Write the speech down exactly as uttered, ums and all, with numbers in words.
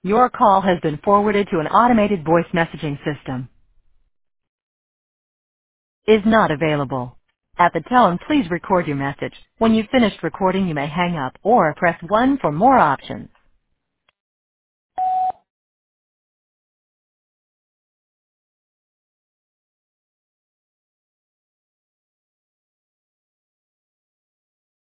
Your call has been forwarded to an automated voice messaging system. Is not available. At the tone, please record your message. When you've finished recording, you may hang up or press one for more options.